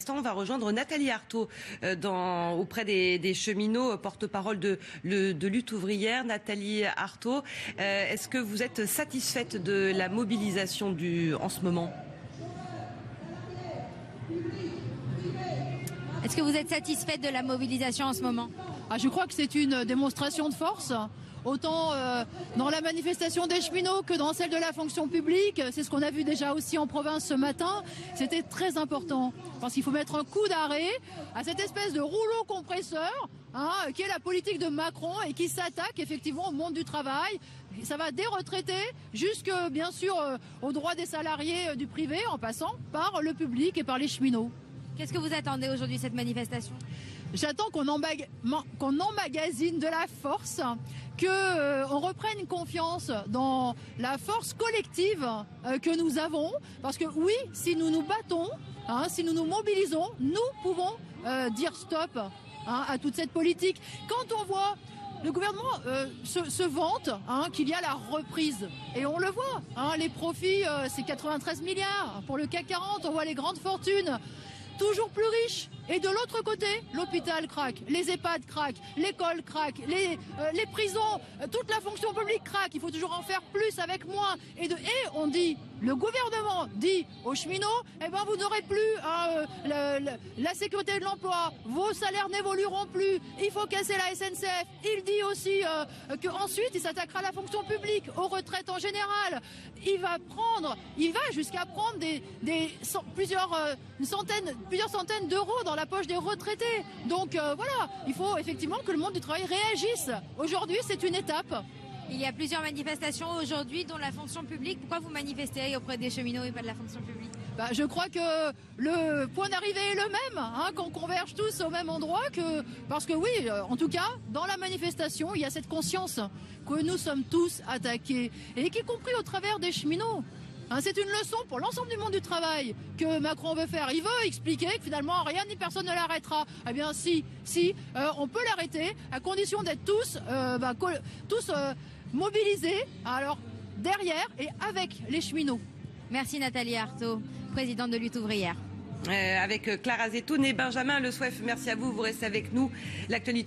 On va rejoindre Nathalie Arthaud auprès des cheminots, porte-parole de Lutte ouvrière. Nathalie Arthaud, est-ce que vous êtes satisfaite de la mobilisation en ce moment ? Est-ce que vous êtes satisfaite de la mobilisation en ce moment ? Je crois que c'est une démonstration de force. Autant dans la manifestation des cheminots que dans celle de la fonction publique. C'est ce qu'on a vu déjà aussi en province ce matin. C'était très important parce qu'il faut mettre un coup d'arrêt à cette espèce de rouleau compresseur qui est la politique de Macron et qui s'attaque effectivement au monde du travail. Ça va des retraités jusque bien sûr aux droits des salariés du privé en passant par le public et par les cheminots. Qu'est-ce que vous attendez aujourd'hui de cette manifestation ? J'attends qu'on emmagasine de la force, qu'on reprenne confiance dans la force collective que nous avons. Parce que oui, si nous nous battons, si nous nous mobilisons, nous pouvons dire stop à toute cette politique. Quand on voit le gouvernement se vante qu'il y a la reprise. Et on le voit, les profits, c'est 93 milliards. Pour le CAC 40, on voit les grandes fortunes toujours plus riches. Et de l'autre côté, l'hôpital craque, les EHPAD craquent, l'école craque, les prisons, toute la fonction publique craque. Il faut toujours en faire plus avec moins. Et on dit, le gouvernement dit aux cheminots, vous n'aurez plus la sécurité de l'emploi, vos salaires n'évolueront plus, il faut casser la SNCF. Il dit aussi qu'ensuite, il s'attaquera à la fonction publique, aux retraites en général. Il va jusqu'à prendre plusieurs centaines d'euros dans la poche des retraités. Donc voilà, il faut effectivement que le monde du travail réagisse. Aujourd'hui, c'est une étape. Il y a plusieurs manifestations aujourd'hui, dont la fonction publique. Pourquoi vous manifestez auprès des cheminots et pas de la fonction publique ? Je crois que le point d'arrivée est le même, qu'on converge tous au même endroit. Parce que oui, en tout cas, dans la manifestation, il y a cette conscience que nous sommes tous attaqués, et y compris au travers des cheminots. C'est une leçon pour l'ensemble du monde du travail que Macron veut faire. Il veut expliquer que finalement rien ni personne ne l'arrêtera. Eh bien si, on peut l'arrêter à condition d'être tous mobilisés, alors derrière et avec les cheminots. Merci Nathalie Arthaud, présidente de Lutte ouvrière. Avec Clara Zetoun et Benjamin Le Souef, merci à vous, vous restez avec nous. L'actualité